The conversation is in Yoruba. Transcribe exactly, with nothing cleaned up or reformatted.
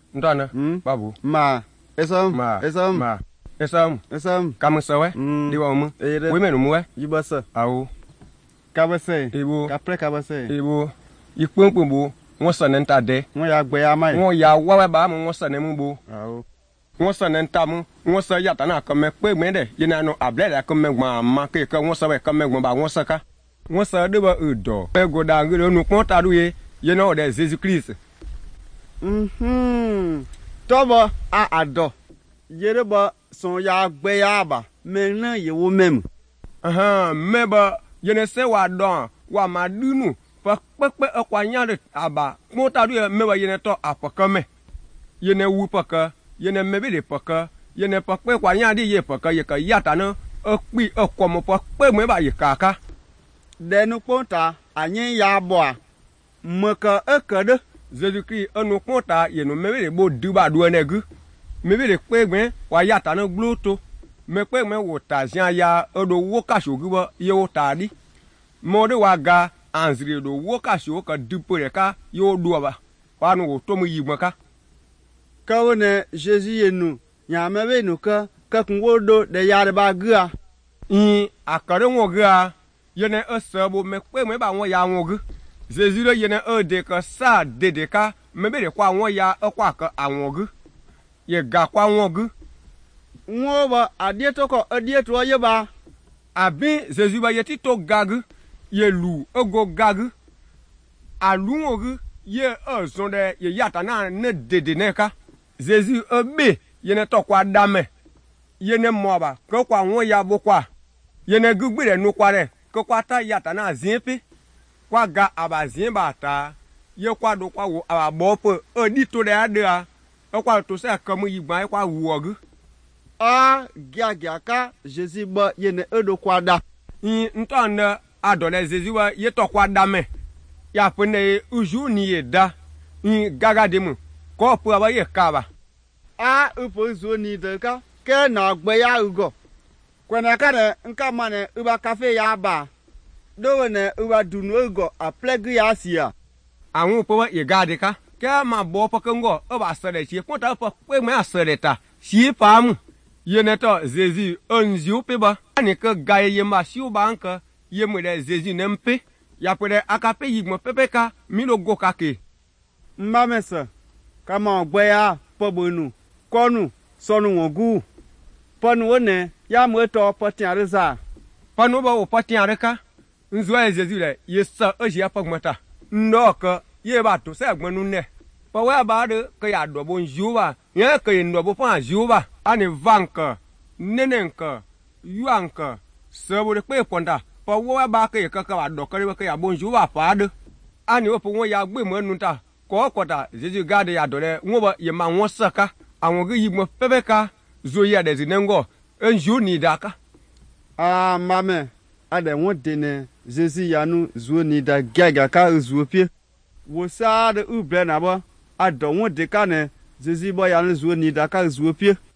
Ndana, babu. Ma, esam, Ma, esam, ma, esam, esam. kamu sawe, diwa umu. Wime numu Yibasa. Awo. Kabase. Ibu. Kapre kabase. Ibu. Ikpompo wọ́n sọ ní ta dẹ́. Wọ́n ya gbẹ ya máa yìí. Wọ́n ya wáwẹ́ bá mu wọ́n sọ ní mú bo. Awo. Wọ́n sọ ní ta mu wọ́n sọ yàtọ̀ náà kọ́ mẹ́ pé gbẹ́ dẹ̀ yẹn náà nù abúlé dẹ̀ kọ́ mẹ́ gbọ́n àmà kéèké wọ́n sọ bẹ́ẹ̀ kọ́ mẹ́ gbọ́n bá wọ́n sọ ká. Wọ́n sọ de bɔ ɛdɔ. Ɛgɔda ŋgɛlɛ onu kpɔn ta do ye yɛn n'o de Jésus Christ. Mhm. Tɔbɔ a adɔ. Yɛrɛ bɔ sɔn ya gbɛ ya ba mɛ n ye wo mɛmu. Ahan mɛ bɔ yɛn sɛ wa dɔn wa ma dunu fɔ kpɛkpɛ ɛkɔ anya de aba kpɔn ta do ye mɛ bɔ yɛn tɔ apɔkɛ mɛ yɛn wu pɔkɛ yɛn mɛ bi de pɔkɛ yɛn pɔkpɛ kɔ anya de ye pɔkɛ yɛ ka yata ne ekpi ekɔmɔ pɔkpɛ mɛ ba yɛ kaka. Denu kpɔnta anyi ya bɔ a mɛkɛ ekɛ de. Jésus Christ enu kpɔnta yenu mɛbi de bo du ba do ene gu mɛbi de kpe gbɛ wa ya ta ne glo to mɛ kpe gbɛ wo ta zia ya edo wo kasi ogu bɔ ye wo ta di mɔ de wa ga anziri do wo kasi wo ka du po de ka ye wo do ba wa nu wo to mu yi gbɛ ka. Kawo ne Jésus yenu nyame be nu ka ka kun wo do de ya de ba gua. In akare wo ga yene esebo me pe me ba won ya won gu Jésus le yene e de ka sa de de ka me be de kwa won ya e kwa ka awon gu ye ga kwa won gu Wo ba adie to ko adie to ye ba abi Jésus ba yeti to gagu ye lu ego gagu alu won gu ye e zon de ye yata na ne de de ne ka Jésus e be yene to kwa dame yene mo ba ko kwa won ya bo kwa yene gu gbe de nu kwa re ko kwa ta yata na zimpe kwa ga abazin bata ye kwa do kwa wo aba po odi to de adea e kwa to se kamu yigban e kwa wuogu a gia gia ka Jésus ba yene edo kwada in ntonde adole Jésus wa ye to kwada me ya pene uju ni ye da in gaga de mu ko po aba ye kaba a upo zo ni de ka ke na gbe ya ugo kwena ka ne nka mane uba cafe ya ba do ne uba dunu ugo a plegu ya sia awon po ye gade ka ke ma bo po kengo o ba sere chi ko ta po pe me asere ta si pa mu ye ne to Jésus onzi o pe ba ani ke ga ye ma si o ba nka ye mu de Jésus ne mpe ya pere akape yigmo pepe ka mi lo go ka ke mba mesa kama gbe ya po bonu konu sonu wogu ponu one ya mu to poti areza panu ba o poti areka nzo e Jésus le ye sa o ji apagmata ndo ka ye ba to se gbonu ne pa wa ba de ka ya do bon juwa ye ka ye ndo bo fa juwa ani vanka nenenka yuanka sebo de pe ponda pa wa ba ka ye ka ka do ka ka ya bon juwa pa de ani o po won ya gbe mo nu ta ko ko ta Jésus gade ya do le won ba ye ma won saka awon ge yi mo pepe ka zo ya de zinengo enju ni daka ah mame ade won de ne Jésus yanu zo ni da gaga ka zo pie wo sa de ubre na ba ado won de ka ne Jésus bo yanu zo ni da ka zo pie